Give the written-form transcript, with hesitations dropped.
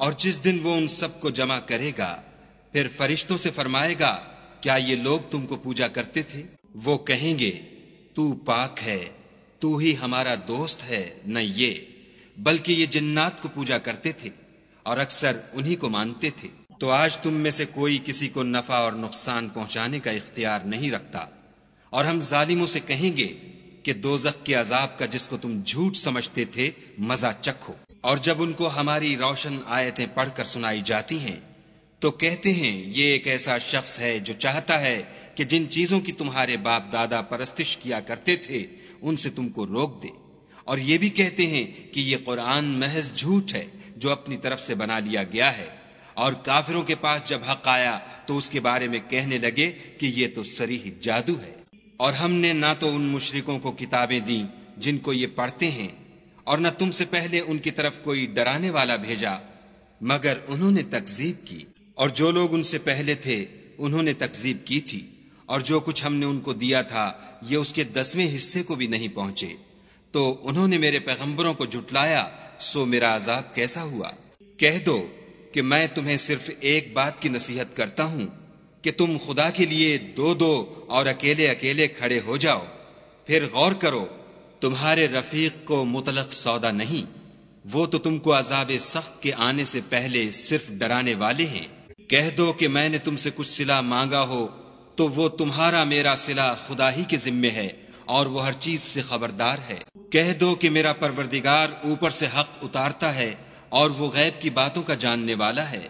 اور جس دن وہ ان سب کو جمع کرے گا پھر فرشتوں سے فرمائے گا کیا یہ لوگ تم کو پوجا کرتے تھے؟ وہ کہیں گے تو پاک ہے، تو ہی ہمارا دوست ہے، نہ یہ بلکہ یہ جنات کو پوجا کرتے تھے اور اکثر انہی کو مانتے تھے۔ تو آج تم میں سے کوئی کسی کو نفع اور نقصان پہنچانے کا اختیار نہیں رکھتا، اور ہم ظالموں سے کہیں گے کہ دوزخ کے عذاب کا جس کو تم جھوٹ سمجھتے تھے مزہ چکھو۔ اور جب ان کو ہماری روشن آیتیں پڑھ کر سنائی جاتی ہیں تو کہتے ہیں یہ ایک ایسا شخص ہے جو چاہتا ہے کہ جن چیزوں کی تمہارے باپ دادا پرستش کیا کرتے تھے ان سے تم کو روک دے، اور یہ بھی کہتے ہیں کہ یہ قرآن محض جھوٹ ہے جو اپنی طرف سے بنا لیا گیا ہے، اور کافروں کے پاس جب حق آیا تو اس کے بارے میں کہنے لگے کہ یہ تو صریح جادو ہے۔ اور ہم نے نہ تو ان مشرکوں کو کتابیں دیں جن کو یہ پڑھتے ہیں، اور نہ تم سے پہلے ان کی طرف کوئی ڈرانے والا بھیجا مگر انہوں نے تکذیب کی، اور جو لوگ ان سے پہلے تھے انہوں نے تکذیب کی تھی، اور جو کچھ ہم نے ان کو دیا تھا یہ اس کے 10ویں حصے کو بھی نہیں پہنچے، تو انہوں نے میرے پیغمبروں کو جھٹلایا، سو میرا عذاب کیسا ہوا۔ کہہ دو کہ میں تمہیں صرف ایک بات کی نصیحت کرتا ہوں کہ تم خدا کے لیے دو دو اور اکیلے اکیلے کھڑے ہو جاؤ، پھر غور کرو تمہارے رفیق کو مطلق سودا نہیں، وہ تو تم کو عذاب سخت کے آنے سے پہلے صرف ڈرانے والے ہیں۔ کہہ دو کہ میں نے تم سے کچھ صلہ مانگا ہو تو وہ تمہارا میرا صلہ خدا ہی کے ذمے ہے، اور وہ ہر چیز سے خبردار ہے۔ کہہ دو کہ میرا پروردگار اوپر سے حق اتارتا ہے اور وہ غیب کی باتوں کا جاننے والا ہے۔